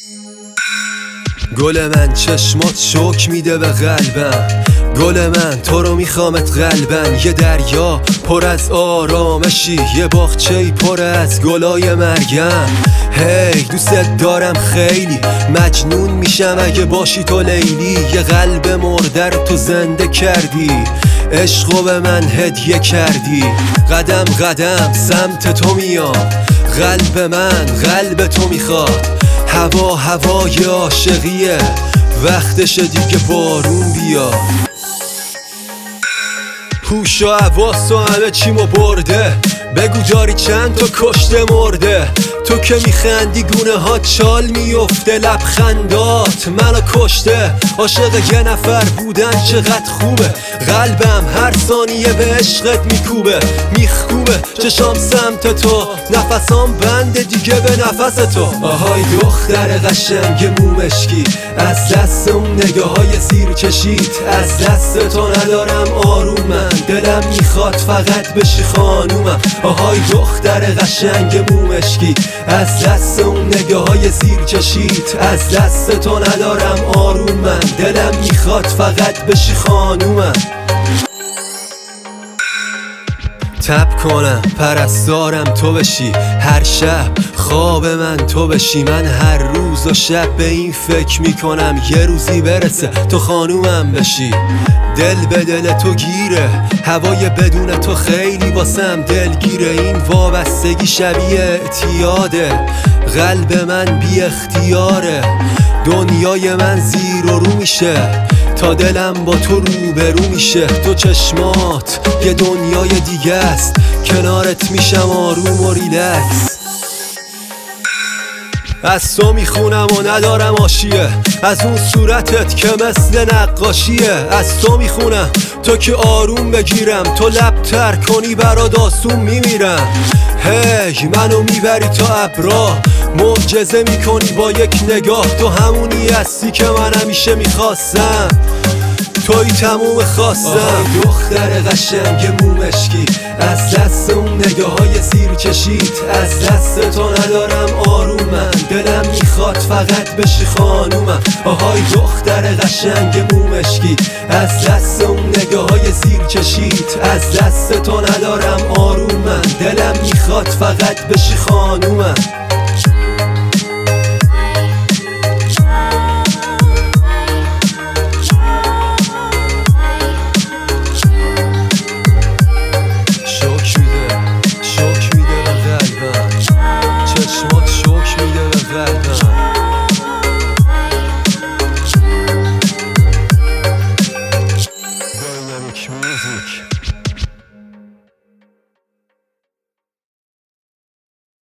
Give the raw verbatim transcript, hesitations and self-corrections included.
گل من چشمات شوک میده به قلبم، گل من تو رو میخوامت قلبم. یه دریا پر از آرامشی، یه باغچه‌ای پر از گلای مرگم. هی دوست دارم خیلی، مجنون میشم اگه باشی تو لیلی. یه قلب مرده رو تو زنده کردی، عشقو به من هدیه کردی. قدم قدم سمت تو میام، قلب من قلب تو میخواد. هوا هوای عاشقیه، وقتشه دیگه بارون بیا. هوش و حواس و همه چیمو برده، بگو جاری چند تا کشته مرده. تو که میخندی گونه ها چال میفته، لبخندات منو کشته. عاشق یه نفر بودن چقدر خوبه، قلبم هر ثانیه به عشقت میکوبه میخکوبه. چشام سمت تو، نفسام بنده دیگه به نفس تو. آهای دختر قشنگ مومشکی، از دست اون نگاه های زیر کشید. از دست تو ندارم آروم، من دلم میخواد فقط بشی خانومم. آهای دختر قشنگ مومشکی، از دست اون نگاه های زیر کشید. از دست تو ندارم آروم، من دلم میخواد فقط بشی خانومم. تب کنم پرستارم تو بشی، هر شب خواب من تو بشی. من هر روز و شب به این فکر میکنم یه روزی برسه تو خانومم بشی. دل به دل تو گیره، هوای بدون تو خیلی واسم دلگیره. این وابستگی شبیه اعتیاده، قلب من بی اختیاره. دنیای من زیر و رو میشه تا دلم با تو روبرو میشه. تو چشمات یه دنیای دیگه است، کنارت میشم آروم و ریلکس. از تو میخونم و ندارم آشیه، از اون صورتت که مثل نقاشیه. از تو میخونم تو که آروم بگیرم، تو لب تر کنی برات آسون میمیرم. هی منو میبری تا ابرا، معجزه میکنی با یک نگاه. تو همونی هستی که من همیشه میخواستم، توی تموم خواستم. آهای دختر قشنگ مومشکی، از دست اون نگاه های زیر کشید. از دست تو ندارم آروم، من دلم میخواد فقط بشی خانومم. آهای دختر قشنگ مومشکی، از دست اون نگاه های زیر کشید. از دست تو ندارم آروم، من دلم میخواد فقط بشی خانومم.